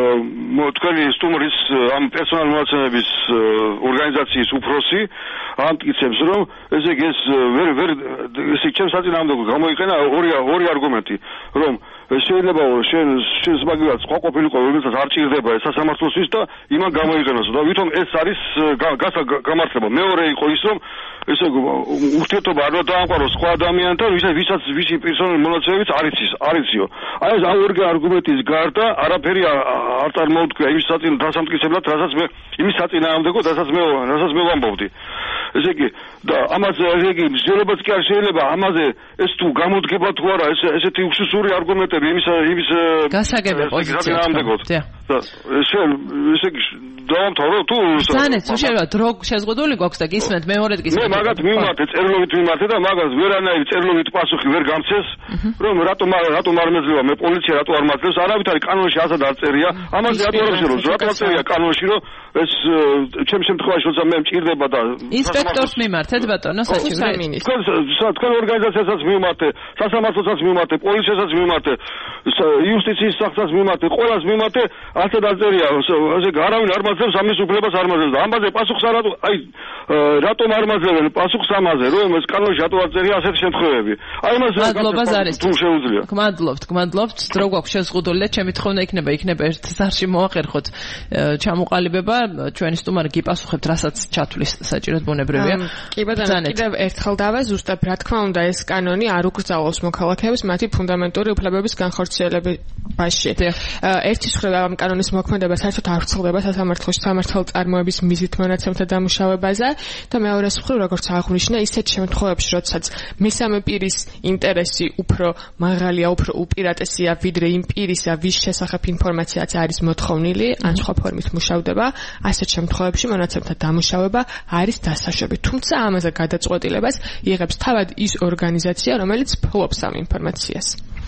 თქვენი სტუმრის ამ პერსონალ მონაცემების ორგანიზაციის უფროსი ამტკიცებს რომ ესე იგი ეს ვერ ესე ჩემს საწინააღმდეგო გამოიყენა ორი არგუმენტი რომ შეიძლება შენ მაგალითად სხვა ყოფილიყო რომელსაც არ ჭირდება ეს სასამართლოსთვის და იმან გამოიყენოს და ვითომ ეს არის გამართლება. მეორე იყო ის რომ ესე ურთიერთობა არ დაამყაროს სხვა ადამიანთან ვისაც ვისი პერსონალური მონაცემებიც არ იციო. აი ეს ორი არგუმენტის გარდა არაფერი არ წარმოუდგა იმის დასამტკიცებლად რასაც მე იმის საწინააღმდეგო რასაც მე ვამბობდი. ესე იგი და ამაზე ესე იგი მსჯელობაც კი არ შეიძლება ამაზე ეს თუ გამოდგება თუ არა ესეთი უსუსური არგუმენტები იმის გასაგებია პოზიცია. და ესე იგი დავამთავრო თუ ზანეთ შეიძლება დრო შეზღუდული გვაქვს და გისმენთ მეორედ გისმენთ. მე მაგათ მიმართე წერილობით მიმართე და მაგას ვერანაირი წერილობით პასუხი ვერ გამცეს რომ რატომ არ მეძლევა მე პოლიცია რატო არ მაძლევს არავით არის კანონში ასად არ წერია ამაზე რატო არ წერია კანონში რომ ეს ჩემ შემთხვევაში როცა მე მჭირდება და ინსპექტორს მიმართეთ ბატონო საჩივრი თქვენ ორგანიზაციასაც მიმართე სასამართლოსაც მიმართე პოლიციასაც მიმართე იუსტიციის სახლსაც მიმართე ყველას მიმართე ასად არ წერია ესე არავინ არ მაძლევს ამის უფლებას არ მაძლევს და ამაზე პასუხს არ აი რატომ არ მაძლევენ პასუხს ამაზე რომ ეს კანონში რატო არ წერია ასეთი შემთხვევები აი იმას მადლობას არის თუ შეუძლია გმადლობთ დრო გვაქვს შეზღუდული და ჩემი თხოვნა იქნება ერთ ზარში მოახერხოთ ჩამოყალიბება ჩვენი სტუმარი გიპასუხებთ რასაც ჩათვლის საჭიროდ ბუნებრივია კი ბატონო კიდევ ერთხელ დავე ზუსტად რა თქმა უნდა ეს კანონი არ უკრძალავს მოქალაქეებს მათი ფუნდამენტური უფლებების განხორციელებაში ერთი მხრივ ამ კანონის მოქმედება საერთოდ არ ვრცელდება სასამართლოში სამართალ წარმოების მიზით მონაცემთა დამუშავებაზე და მეორე მხრივ როგორც აღნიშნა ისეთ შემთხვევებში როდესაც მესამე პირის ინტერესი უფრო მაღალია უფრო უპირატესია ვიდრე იმ პირისა ვის შესახებ ინფორმაციაც არის მოთხოვნილი ან სხვა ფორმით მუშავდება ასეთ შემთხვევებში მონაცემთა დამუშავება არის დასაშვები თუმცა ამაზე გადაწყვეტილებას იღებს თავად ის ორგანიზაცია რომელიც ფლობს ამ ინფორმაციას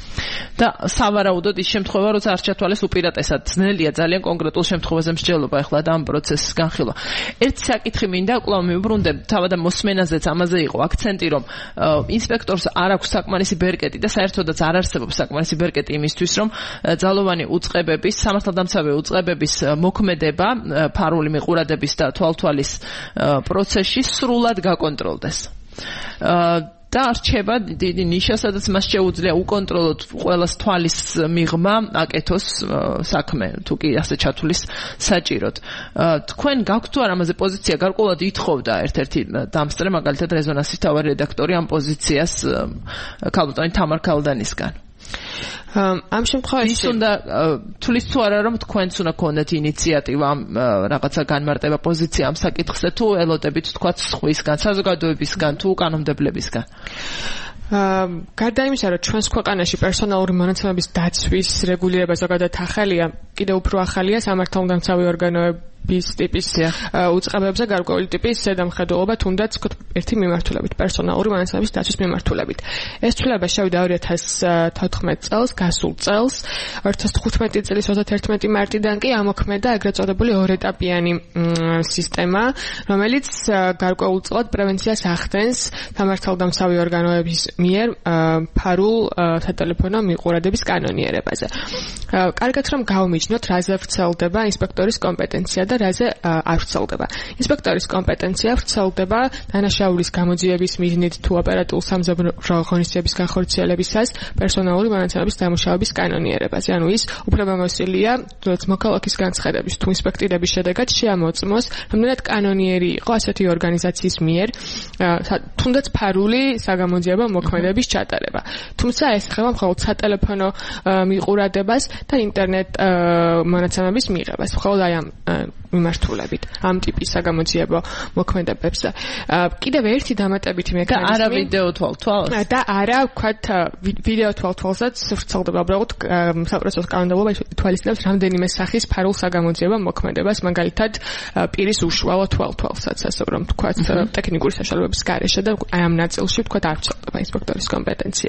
და სავარაუდოდ ის შემთხვევა როცა არ ჩათვალეს უპირატესად ძნელია ძალიან კონკრეტულ შემთხვევაზე მსჯელობა ახლა და ამ პროცესის განხილვა. ერთი საკითხი მინდა კვლავ მივბრუნდე თავად მოსმენაზეც ამაზე იყო აქცენტი რომ ინსპექტორს არ აქვს საკმარისი ბერკეტი და საერთოდაც არ არსებობს საკმარისი ბერკეტი იმისთვის რომ ძალოვანი უწყებების სამართალდამცავი უწყებების მოქმედება ფარული მიყურადების და თვალთვალის პროცესში სრულად გაკონტროლდეს. და არჩება დიდი ნიშა, სადაც მას შეუძლია უკონტროლოთ ყველას თვალის მიღმა აკეთოს საქმე, თუ კი ასე ჩათვლის საჭიროდ. თქვენ გაქვთ თუ არა ამაზე პოზიცია? გარკვეულად ითხოვდა ერთ-ერთი დამსწრე, მაგალითად რეზონანსის თავარი რედაქტორი ამ პოზიციას ქალბატონი თამარ ქალდანისგან. ამ შემთხვევაში ის უნდა თulis თუ არა რომ თქვენც უნდა გქონდეთ ინიციატივა რაღაცა განმარტება პოზიცია ამ საკითხზე თუ ელოდებით თქვათ სხვისგან საზოგადოებისგან თუ კანონმდებლებისგან გარდა იმისა რომ ჩვენს ქვეყანაში პერსონალური მონაცემების დაცვის რეგულირება ზოგადად ახალია კიდევ უფრო ახალია სამართალდამცავი ორგანოების ტიპის უწყებებზე გარკვეული ტიპის ზედამხედველობა თუნდაც ერთი მიმართულებით პერსონალური მონაცემების დაცვის მიმართულებით ეს ცვლილება შევიდა 2014 წელს გასულ წელს 2015 წლის 31 მარტიდან კი ამოქმედა ეგრეთ წოდებული ორეტაპიანი სისტემა რომელიც გარკვეულწილად პრევენციას ახდენს სამართალდამცავი ორგანოების მიერ ფარულ სატელეფონო მიყურადების კანონიერებაზე. კარგად რომ გავმიჯნოთ, რაზე ვრცელდება ინსპექტორის კომპეტენცია და რაზე არ ვრცელდება. ინსპექტორის კომპეტენცია ვრცელდება დანაშაულის გამოძიების მიზნით თუ ოპერატიულ სამზადო ღონისძიების განხორციელებისას პერსონალური მონაცემების დამუშავების კანონიერებაზე. ანუ ის უფლებამოსილია მოქალაქის განცხადების თუ ინსპექტირების შედეგად შეამოწმოს, რამდენად კანონიერი იყო ასეთი ორგანიზაციის მიერ თუნდაც ფარული საგამოძიებო მოქმედების ჩატარება. თუმცა ეს ეხება მხოლოდ სატელეფონო მიყურადებას და ინტერნეტ მონაცემების მიღებას. მხოლოდ აი ამ მიმართულებით ამ ტიპის საგამოძიებო მოქმედებებს. კიდევ ერთი დამატებითი მექანიზმი და არა ვიდეო თვალთვალს და არა ვქვათ ვიდეო თვალთვალსაც ვრცელდება უბრალოდ საპროცესო კანონმდებლობა თვალისწინებს რამდენიმე სახის ფარულ საგამოძიებო მოქმედებას, მაგალითად პირის უშუალო თვალთვალსაც, ასე რომ ვქვათ ტექნიკური საშუალებების გარეშე და აი ამ ნაწილში ვქვათ არ ვრცელდება ინსპექტორის კომპეტენცია.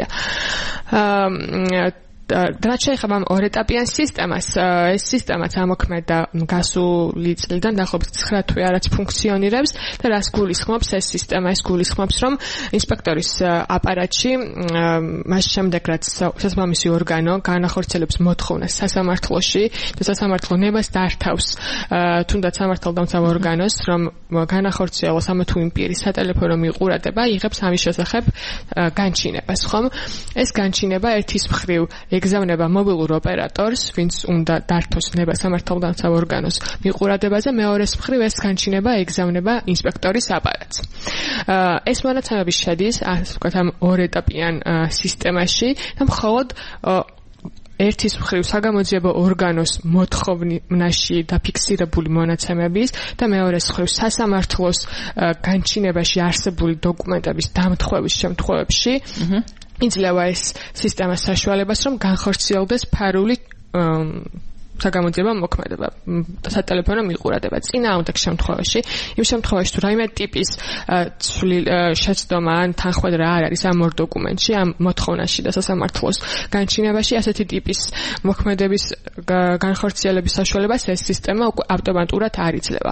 რაც შეეხება ამ ორეტაპიან სისტემას, ეს სისტემაც ამოქმედა გასული წლიდან დაახლოებით 9 თვე არაც ფუნქციონირებს და რას გულისხმობს ეს სისტემა? ეს გულისხმობს, რომ ინსპექტორის აპარატში მას შემდეგ რაც სასამართლო ორგანო განახორციელებს მოთხოვნას სასამართლოში და სასამართლო ნებას დართავს თუნდაც სამართალდამცავ ორგანოს, რომ განახორციელოს ამა თუ იმ პირის სატელეფონო მიყურადება, იღებს ამის შესახებ განჩინებას, ხომ? ეს განჩინება ერთის მხრივ ეგზავნება მობილურ ოპერატორს, ვინც უნდა დართოს ნება სამართალდამცავ ორგანოს მიყურადებაზე, მეორეს მხრივ ეს განჩინება ეგზავნება ინსპექტორის აპარატს. ეს მონაცემები შედის, ასე ვთქვათ, ამ ორეტაპიან სისტემაში და მხოლოდ ერთის მხრივ საგამოძიებო ორგანოს მოთხოვნაში დაფიქსირებული მონაცემების და მეორეს მხრივ სასამართლოს განჩინებაში არსებული დოკუმენტების დამთხვევის შემთხვევებში იძლევა ეს სისტემას საშუალებას, რომ განხორციელდეს ფარული საგამოძიებო მოქმედება, სატელეფონო მიყურადება. წინააღმდეგ შემთხვევაში, იმ შემთხვევაში თუ რაიმე ტიპის შეცდომა ან თანხმედრა არ არის ამ ორ დოკუმენტში, ამ მოთხოვნაში და სასამართლოს განჩინებაში, ასეთი ტიპის მოქმედების განხორციელების საშუალებას ეს სისტემა ავტომატურად არ იძლევა.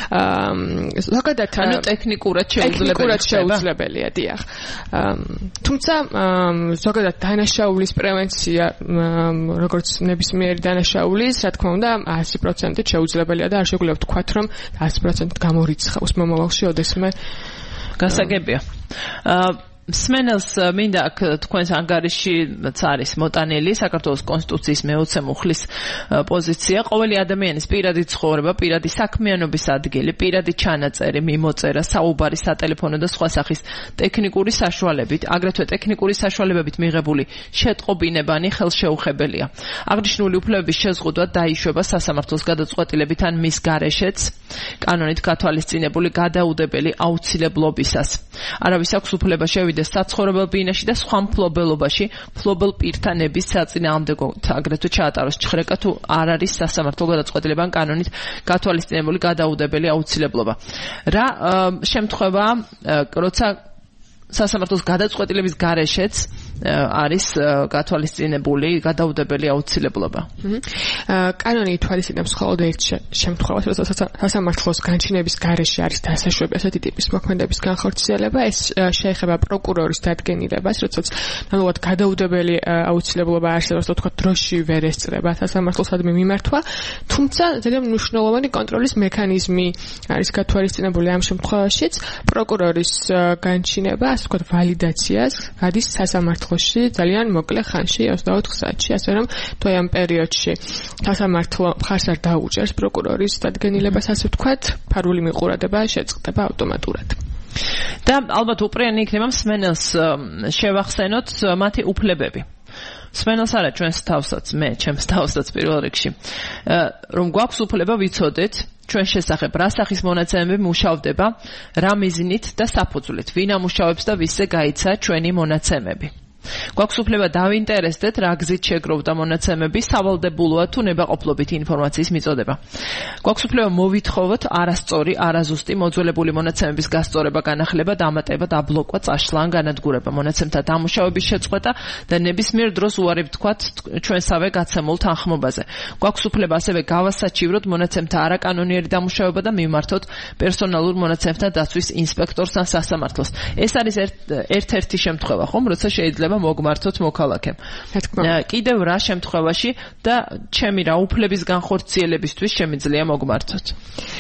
ზოგადად ანუ ტექნიკურად შეუძლებელია, დიახ. თუმცა ზოგადად დანაშაულის პრევენცია, როგორც ნებისმიერი დანაშაულის, რა თქმა უნდა, 100% შეუძლებელია და არ შეგვიძლია ვთქვათ, რომ 100% გამორიცხავს მომავალში ოდესმე. გასაგებია. მსმენელს მინდა აქ თქვენს ანგარიშიც არის მოტანილი საქართველოს კონსტიტუციის მე-20 მუხლის პოზიცია. ყოველი ადამიანის პირადი ცხოვრება, პირადი საქმიანობის ადგილი, პირადი ჩანაწერი, მიმოწერა, საუბარი, სატელეფონო და სხვა სახის ტექნიკური საშუალებით, აგრეთვე ტექნიკური საშუალებებით მიღებული შეტყობინებანი ხელშეუხებელია. აღნიშნული უფლებების შეზღუდვა დაიშვება სასამართლოს გადაწყვეტილებით ან მის გარეშეც კანონით გათვალისწინებული გადაუდებელი აუცილებლობისას. არავის აქვს უფლება შევიდეს საცხოვრებელ ბინაში და სხვა მფლობელობაში მფლობელ პირთან ნების საწინააღმდეგო აგრეთვე ჩაატაროს ჭხრეკა თუ არ არის სასამართლო გადაწყვეტილებამ კანონით გათვალისწინებული გადაუდებელი აუცილებლობა. რა შემთხვევაა, როცა სასამართლოს გადაწყვეტილების გარეშეც არის გათვალისწინებული გადაუდებელი აუცილებლობა. კანონი ითვალისწინებს მხოლოდ ერთ შემთხვევას, როცა სასამართლოს განჩინების გარეშე არის დასაშვები ასეთი ტიპის მოქმედების განხორციელება, ეს შეეხება პროკურორის დადგენილებას, როდესაც ნამდვილად გადაუდებელი აუცილებლობა არსებობს, თქო დროში ვერ ესწრება სასამართლოსადმი მიმართვა, თუმცა ძალიან მნიშვნელოვანი კონტროლის მექანიზმი არის გათვალისწინებული ამ შემთხვევაშიც, პროკურორის განჩინება, ასე ვთქვათ, ვალიდაციას გადის სასამართლოში ძალიან მოკლე ხანში, 24 საათში, ასე რომ თუ ამ პერიოდში სასამართლო მხარს არ დაუჭერს პროკურორის დადგენილებას, ასე ვთქვათ, ფარული მიყურადება შეწყდება ავტომატურად. და ალბათ უპრიანი იქნება მსმენელს შევახსენოთ მათი უფლებები. მსმენელს არა ჩვენს თავსაც, ჩემს თავსაც პირველ რიგში, რომ გვაქვს უფლება ვიცოდეთ ჩვენ შესახებ რა სახის მონაცემები მუშავდება, რა მიზნით და საფუძვლით, ვინ ამუშავებს და ვისზე გაიცა ჩვენი მონაცემები. გვაქვს უფლება დავინტერესდეთ რა გზით შეგროვდა მონაცემები, სავალდებულოა თუ ნებაყოფლობით ინფორმაციის მიწოდება. გვაქვს უფლება მოვითხოვოთ არასწორი, არაზუსტი მოძველებული მონაცემების გასწორება, განახლება, დამატება, დაბლოკვა, წაშლა ან განადგურება, მონაცემთა დამუშავების შეწყვეტა და ნებისმიერ დროს უარი ვთქვათ ჩვენსავე გაცემულ თანხმობაზე. გვაქვს უფლება ასევე გავასაჩივროთ მონაცემთა არაკანონიერი დამუშავება და მიმართოთ პერსონალურ მონაცემთა დაცვის ინსპექტორს ან სასამართლოს. ეს არის ერთ-ერთი შემთხვევა, ხომ, როცა შეიძლება მოგმართოთ მოქალაქემ. კიდევ რა შემთხვევაში და ჩემი რა უფლების განხორციელებისთვის შემიძლია მოგმართოთ?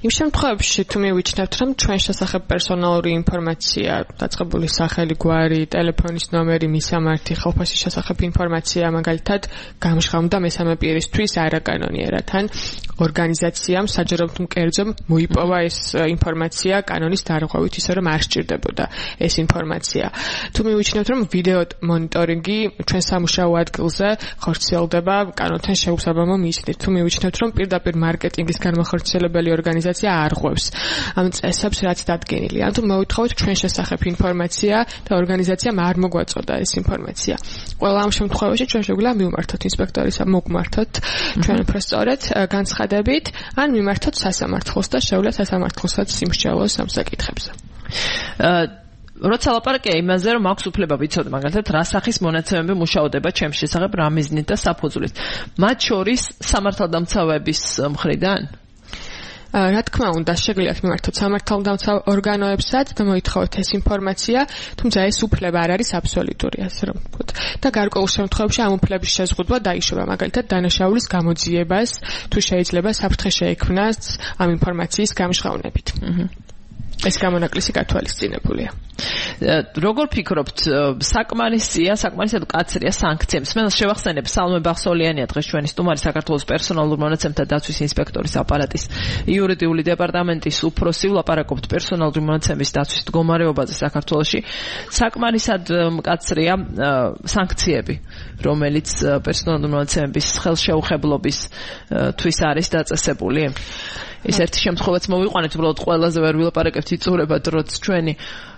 იმ შემთხვევებში თუ მივიჩნევთ, რომ ჩვენ შესახებ პერსონალური ინფორმაცია, დაწყებული სახელი, გვარი, ტელეფონის ნომერი, მისამართი, ხელფასის შესახებ ინფორმაცია, მაგალითად, გამჟღავნდა მესამე პირისთვის არაკანონიერად, ან ორგანიზაციამ საჯაროდ მკერձომ მოიპოვა ეს ინფორმაცია კანონის დარღვევით, ისე რომ არ სჭირდებოდა ეს ინფორმაცია. თუ მივიჩნევთ, რომ ვიდეო მონიტორინგი ჩვენ სამუშაო ადგილზე ხორციელდება კანონთან შეუსაბამო მიზნით, თუ მივიჩნევთ, რომ პირდაპირ მარკეტინგის განმახორციელებელი ორგანიზაცია არღვევს ამ წესებს, რაც დადგენილია. ან თუ მოვითხოვოთ ჩვენ შესახებ ინფორმაცია და ორგანიზაციამ არ მოგვაწოდა ეს ინფორმაცია. ყველა ამ შემთხვევაში ჩვენ შეგვიძლია მივმართოთ ინსპექტორის მოგმართოთ ჩვენ უფრო სწორედ განცხადებით, ან მიმართოთ სასამართლოს და შეუძლიათ სასამართლოსაც იმსჯელოს ამ საკითხებზე. როცა ლაპარაკია იმაზე, რომ აქვს უფლება ვიცოდე, მაგალითად, რა სახის მონაცემები მუშაობდება ჩემს შესახებ, რა მიზნით და საფუძვლით. მათ შორის სამართალდამცავების მხრიდან? რა თქმა უნდა, შეგვიძლიათ მიმართოთ სამართალდამცავ ორგანოებსაც და მოითხოვოთ ეს ინფორმაცია, თუმცა ეს უფლება არ არის აბსოლუტური, ასე რომ ვთქვათ. და გარკვეულ შემთხვევებში ამ უფლების შეზღუდვა დაიშვა, მაგალითად, დანაშაულის გამოძიებას, თუ შეიძლება საფრთხე შეექმნას ამ ინფორმაციის გამჟღავნებით. ეს გამონაკლისი გათვალისწინებულია. როგორ ფიქრობთ, საკმარისად მკაცრია სანქციებს? მე შევახსენებ, სალმე ბახსოლიანია დღეს ჩვენი სტუმარი, საქართველოს პერსონალურ მონაცემთა დაცვის ინსპექტორის აპარატის იურიდიული დეპარტამენტის უფროსი, ვლაპარაკობთ პერსონალური მონაცემების დაცვის მდგომარეობაზე საქართველოში. საკმარისად მკაცრია სანქციები, რომელიც პერსონალური მონაცემების ხელშეუხებლობის თვის არის დაწესებული? ეს ერთი შემთხვევაც მოვიყვანეთ, უბრალოდ ყველაზე ვერ ვილაპარაკებთ იწურებად, როც ჩვენი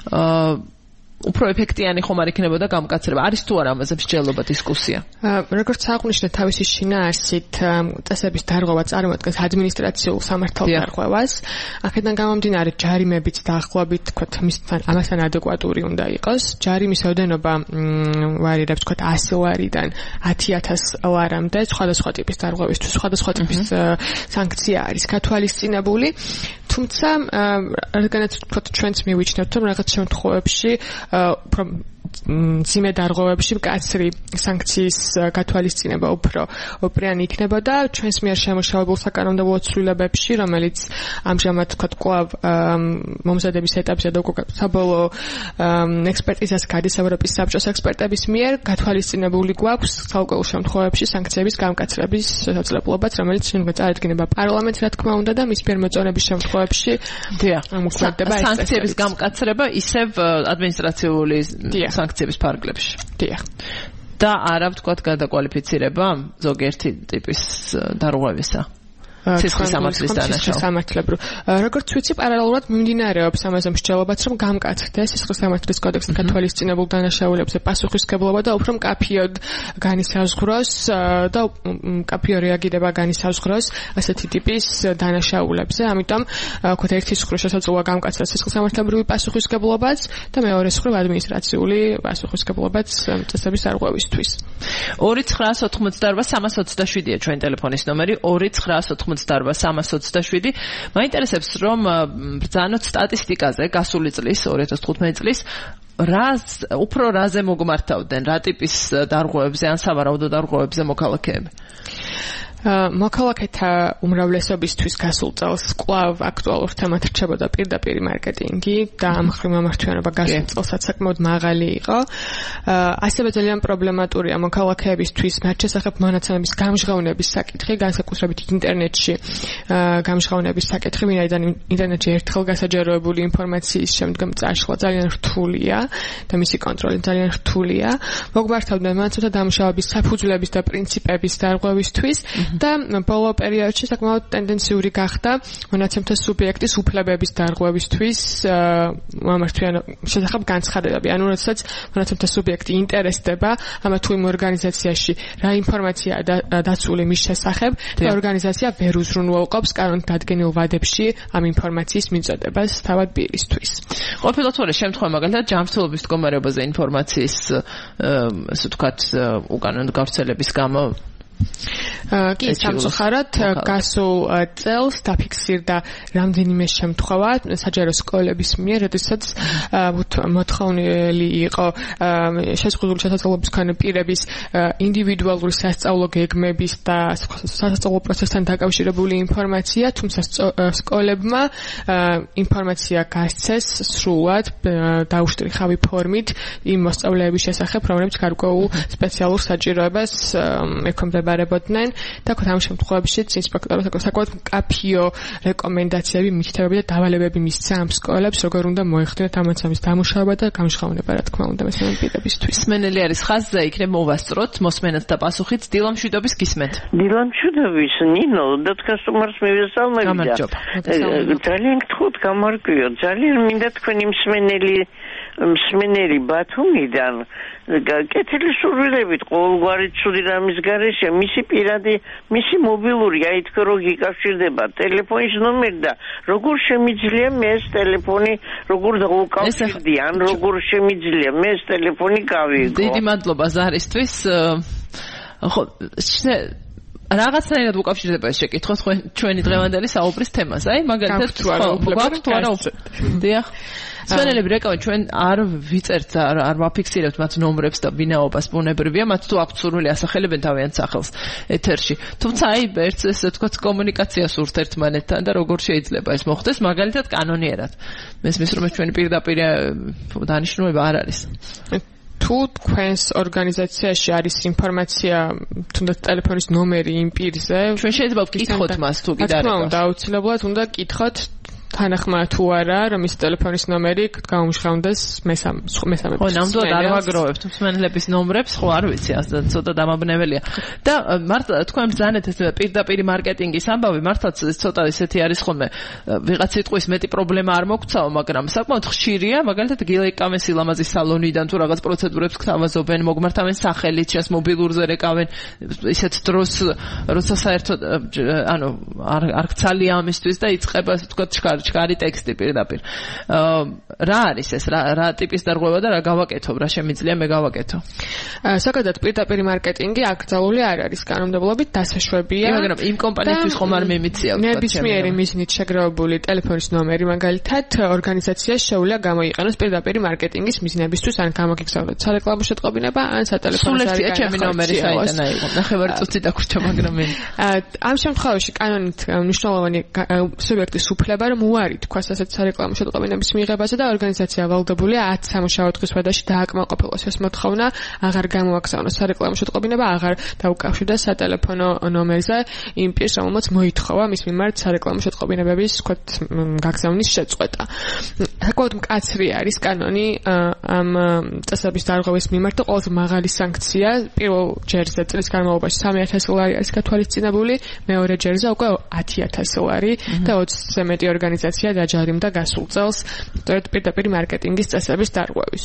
უფრო ეფექტიანი ხომ არ იქნებოდა გამკაცრება. არის თუ არა ამაზე მსჯელობა, დისკუსია? როგორც აღნიშნეთ, თავისი შინაარსით წესების დარღვევა წარმოადგენს ადმინისტრაციულ სამართალდარღვევას. აქედან გამომდინარე, ჯარიმებიც დაახლოებით, თქვათ, ამასთან ადეკვატური უნდა იყოს. ჯარიმის ოდენობა ვარირებს, თქვათ, 100 ლარიდან 10,000 ლარამდე, სხვადასხვა ტიპის დარღვევისთვის სხვადასხვა ტიპის სანქცია არის გათვალისწინებული. თუმცა, რადგანაც თქვათ, ჩვენც მივიჩნევთ, რომ რაღაც შემთხვევებში მძიმე დარღვევებში მკაცრი სანქციის გათვალისწინება უფრო ოპრიანი იქნებოდა ჩვენს მიერ შემუშავებულ საკანონმდებლო ცვლილებებში, რომელიც ამჟამად თქვათ კვლავ მომზადების ეტაპზე და უკვე საბოლოო ექსპერტიზას გადის ევროპის საბჭოს ექსპერტების მიერ გათვალისწინებული გვაქვს საუკეთესო შემთხვევებში სანქციების გამკაცრების შესაძლებლობაც, რომელიც შენობა წარადგინება პარლამენტს, რა თქმა უნდა, და მის მიერ მოწონების შემთხვევებში მოხდება ეს სანქციების გამკაცრება ისევ ადმინისტრაციული სანქციების ფარგლებში. დიახ. და არა ვთქვათ გადაკვალიფიცირება ზოგიერთი ტიპის დარღვევისა. სისხლის სამართლის დანაშაული. სამართლებრივ. როგორც ვიცი, პარალელურად მიმდინარეობს ამაზე მსჯელობაც, რომ გამკაცრდეს სისხლის სამართლის კოდექსით გათვალისწინებულ დანაშაულებზე პასუხისმგებლობა და უფრო მკაფიოდ განისაზღვროს და მკაფიო რეაგირება განისაზღვროს ასეთი ტიპის დანაშაულებზე. ამიტომ ვთქვათ, ერთი მხრივ შესაძლოა გამკაცრდეს სისხლის სამართლებრივი პასუხისმგებლობაც და მეორე მხრივ ადმინისტრაციული პასუხისმგებლობაც წესების დარღვევისთვის. 2988327-ია ჩვენი ტელეფონის ნომერი 2988327. მაინტერესებს, რომ ბრძანოთ სტატისტიკაზე გასული წლის 2015 წლის უფრო რაზე მოგმართავდნენ, რა ტიპის დარღვევებზე ან სავარაუდო დარღვევებზე მოქალაქეები? მოქალაქეთა უმრავლესობისთვის გასულ წელს კვლავ აქტუალურ თემად რჩებოდა პირდაპირ მარკეტინგი და ამ მხრივ მომართვიანობა გასულ წელსაც საკმაოდ მაღალი იყო. ასევე ძალიან პრობლემატურია მოქალაქეებისთვის მათ შესახებ მონაცემების გამჟღავნების საკითხი, განსაკუთრებით ინტერნეტში გამჟღავნების საკითხი, ვინაიდან ინტერნეტში ერთხელ გასაჯაროებული ინფორმაციის შემდგომ წაშლა ძალიან რთულია და მისი კონტროლი ძალიან რთულია. მოგმართავდნენ მონაცემთა დამუშავების საფუძვლების და პრინციპების დარღვევისთვის და ბოლო პერიოდში საკმაოდ ტენდენციური გახდა მონაცემთა სუბიექტის უფლებების დარღვევისთვის შესახებ განცხადებები. ანუ როდესაც მონაცემთა სუბიექტი ინტერესდება ამა თუ იმ ორგანიზაციაში რა ინფორმაციაა დაცული მის შესახებ და ორგანიზაცია ვერ უზრუნველყოფს კანონით დადგენილ ვადებში ამ ინფორმაციის მიწოდებას თავად პირისთვის. ყოფილა თუ არა შემთხვევა, მაგალითად, ჯანმრთელობის მდგომარეობაზე ინფორმაციის ასე ვთქვათ უკანონო გავრცელების გამო კი, სამწუხაროდ გასულ წელს დაფიქსირდა რამდენიმე შემთხვევა საჯარო სკოლების მიერ, როდესაც მოთხოვნილი იყო შეზღუდული შესაძლებლობის მქონე პირების ინდივიდუალური სასწავლო გეგმების და სასწავლო პროცესთან დაკავშირებული ინფორმაცია, თუმცა სკოლებმა ინფორმაცია გასცეს სრულად დაუშტრიხავი ფორმით იმ მოსწავლეების შესახებ, რომლებიც გარკვეულ სპეციალურ საჭიროებას ექვემდებარებოდნენ. და ამ შემთხვევაშიც ინსპექტორმა საკმაოდ მკაფიო რეკომენდაციები, მითითებები და დავალებები მისცა ამ სკოლებს, როგორ უნდა მოეხდინათ ამოცანის დამუშავება და გამჟღავნება, რა თქმა უნდა, მესამე პირებისთვის. მსმენელი არის ხაზზე, იქნებ მოვასწროთ მოსმენად და პასუხით. დილა მშვიდობის გისმენთ. დილა მშვიდობის, ნინო, და თქვენ მივესალმები და ძალიან გთხოვთ გამარკვიოთ, ძალიან მინდა თქვენი მსმენელი ბათუმიდან კეთილი სურვილებით ყოველგვარი ცუდი რამის გარეშე მისი პირადი, მისი მობილური, აი თქვენ რო გიკავშირდება ტელეფონის ნომერი და როგორ შემიძლია მე ეს ტელეფონი როგორ დავუკავშირდი, ან როგორ შემიძლია მე ეს ტელეფონი გავიგო. დიდი მადლობა ზარისთვის. ხო რაღაცნაირად უკავშირდება ეს შეკითხვა ჩვენი დღევანდელი საუბრის თემას. აი მაგალითად გვაქვს თუ არა დიახ. სვენელები რეკავენ ჩვენ არ ვიწერთ არ ვაფიქსირებთ მათ ნომრებს და ბინაობას ბუნებრივია მათ თუ აქვთ სურვილი ასახელებენ თავიანთ სახელს ეთერში. თუმცა აი ერთს ესე თქვა კომუნიკაციას ურთ ერთმანეთთან და როგორ შეიძლება ეს მოხდეს მაგალითად კანონიერად. მესმის რომ ჩვენი პირდაპირ დანიშნულება არ არის. თუ თქვენს ორგანიზაციაში არის ინფორმაცია თუნდაც ტელეფონის ნომერი იმ პირზე, ჩვენ შეიძლება ვკითხოთ მას თუ კიდე არ არის. თქმა უნდა, აუცილებლად უნდა გკითხოთ თანახმად თუ არა რომ ის ტელეფონის ნომერი გამომჟღავნდეს მესამე. ხო, ნამდვილად არ ვაგროვებთ მსმენელების ნომრებს, ხო არ ვიცი, ცოტა დამაბნეველია. და მართლა თქვენ ბრძანეთ ეს პირდაპირ მარკეტინგის ამბავი, მართლაც ცოტა ისეთი არის ხოლმე ვიღაც სიტყვის მეტი პრობლემა არ მოგცაო, მაგრამ საკმაოდ ხშირია, მაგალითად გილეკავენ სილამაზის სალონიდან თუ რაღაც პროცედურებს გთავაზობენ, მოგმართავენ სახელით, შენს მობილურზე რეკავენ ისეთ დროს, როცა საერთოდ ანუ არ გცალია ამისთვის და იწყება თქვა ჩქარი ტექსტი პირდაპირ. რა არის ეს? რა ტიპის დარღვევა და რა გავაკეთო? რა შემიძლია მე გავაკეთო? საკადად პირდაპირ მარკეტინგი აკრძალული არ არის კანონმდებლობით, დასაშვებია. მაგრამ იმ კომპანიისთვის ხომ არ მემიცია ვთქვათ. ნებისმიერი მიზნით შეგროვებული ტელეფონის ნომერი მაგალითად ორგანიზაციას შეუძლია გამოიყენოს პირდაპირ მარკეტინგის მიზნებისთვის, ან გამოგიგზავნოს სარეკლამო შეტყობინება, ან სატელეფონო სარგანო ჩემი ნომერი საიდან აიღო. ნახევარი წუთი დაგვრჩა, მაგრამ მე ამ შემთხვევაში კანონით მნიშვნელოვანი სუბიექტის უფლება რომ უარი თქვას ასეთ სარეკლამო შეტყობინების მიღებაზე და ორგანიზაცია ვალდებულია 10 სამუშაო დღის ვადაში დააკმაყოფილოს ეს მოთხოვნა, აღარ გამოაგზავნოს სარეკლამო შეტყობინება, აღარ დაუკავშირდეს სატელეფონო ნომერზე იმ პირს, რომელმაც მოითხოვა მის მიმართ სარეკლამო შეტყობინებების თქვათ გაგზავნის შეწყვეტა. საკმაოდ მკაცრი არის კანონი ამ წესების დარღვევის მიმართ და ყველაზე მაღალი სანქცია პირველ ჯერზე წლის განმავლობაში 3000 ლარი არის გათვალისწინებული, მეორე ჯერზე უკვე 10000 ლარი და 20-ზე მეტი ორგანიზაცია დაჯარიმდა გასულ წელს პირდაპირ მარკეტინგის წესების დარღვევის.